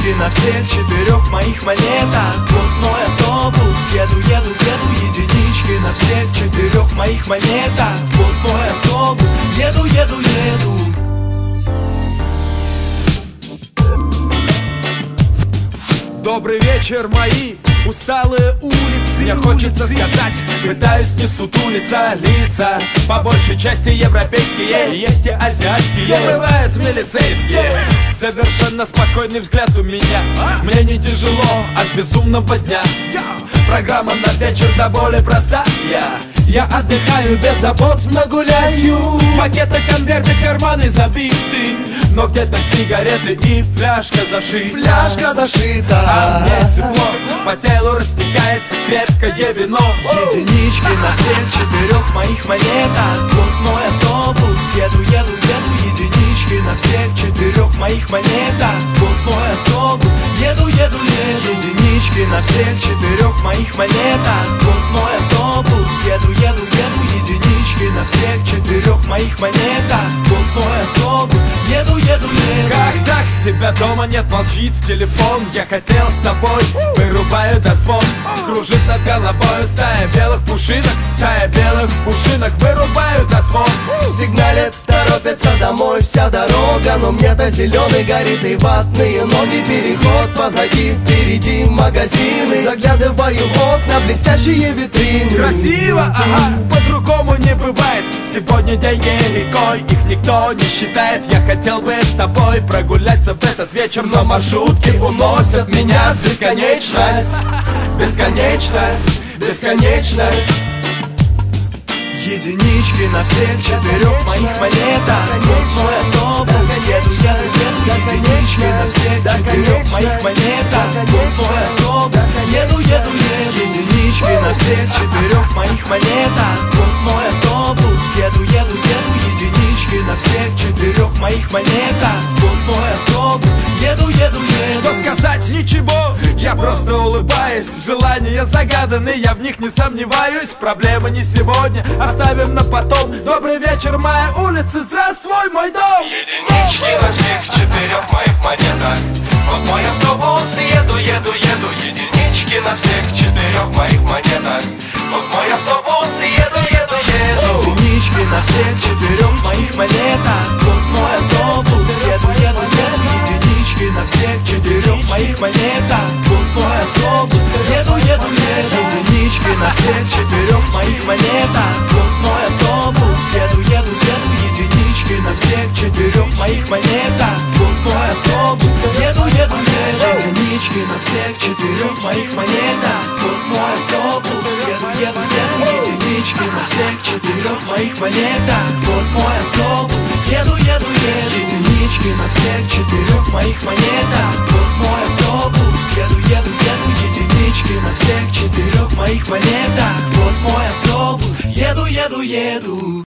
Единички на всех 4 моих монетах. Вот мой автобус, еду, еду, еду. Единички на всех 4 моих монетах. Вот мой автобус, еду, еду, еду. Добрый вечер, мои усталые улицы. Мне хочется сказать, пытаюсь не сутулиться. Лица по большей части европейские, есть и азиатские, бывают милицейские. Совершенно спокойный взгляд у меня. Мне не тяжело от безумного дня. Программа на вечер до боли простая. Я отдыхаю беззаботно, гуляю. Пакеты, конверты, карманы забиты, но где-то сигареты и фляжка зашита. Фляжка зашита. А мне тепло, по телу растекается крепкое вино. Единички на всех 4 моих монетах. Вот мой автобус, еду, еду, еду. Единички на всех 4 моих монетах. Вот мой автобус, еду, еду, еду. Единички на всех 4 моих монетах. Вот мой автобус, еду, еду, еду. Единички на всех 4 моих монетах. Вот мой автобус, еду, еду, еду. Как так? Тебя дома нет, молчит телефон. Я хотел с тобой, вырубаю дозвон. Кружит над головой стая белых пушинок. Стая белых пушинок, вырубаю дозвон. Сигналит, торопится домой вся дорога, но мне-то зеленый горит и ватные ноги. Переход позади, впереди магазины. Заглядываю в окна, блестящие витрины. Красиво, ага, по-другому не бывает. Сегодня деньги рекой, их никто не считает. Я хотел бы с тобой прогуляться в этот вечер, но маршрутки уносят меня в бесконечность. Бесконечность, бесконечность. Единички на всех 4 моих монетах. Вот мой автобус, еду, еду, еду. Единички на всех 4 моих монетах. Вот мой автобус, еду, еду, еду. Единички на всех 4 моих монетах. Вот мой автобус, еду, еду, еду. Единички на всех 4 моих монетах. Вот мой автобус, еду, еду, еду. Что сказать? Ничего, я просто улыбаюсь. Желания загаданы, я в них не сомневаюсь. Проблемы не сегодня, оставим на потом. Добрый вечер, моя улица, здравствуй, мой дом. Единички на всех 4 моих монетах. Вот мой автобус, еду, еду, еду. Единички на всех 4 моих монетах. Вот мой автобус, еду, еду, еду. Единички на всех 4 моих монетах. Вот мой автобус, еду, еду, еду. Единички на всех 4 моих монетах. Вот мой автобус, еду, еду, еду. Единички на всех 4 моих монетах. Вот мой автобус, еду, еду, еду. Единички на всех 4 моих монетах. Вот мой автобус, еду, еду, еду. Единички на всех 4 моих монетах. Вот мой автобус, еду, еду, еду. Единички на всех 4 моих монетах. Вот мой автобус, еду, еду, еду. Единички на всех 4 моих монетах. Вот мой автобус, еду, еду, еду. Единички на всех 4 моих монетах. Вот мой автобус, еду, еду, еду.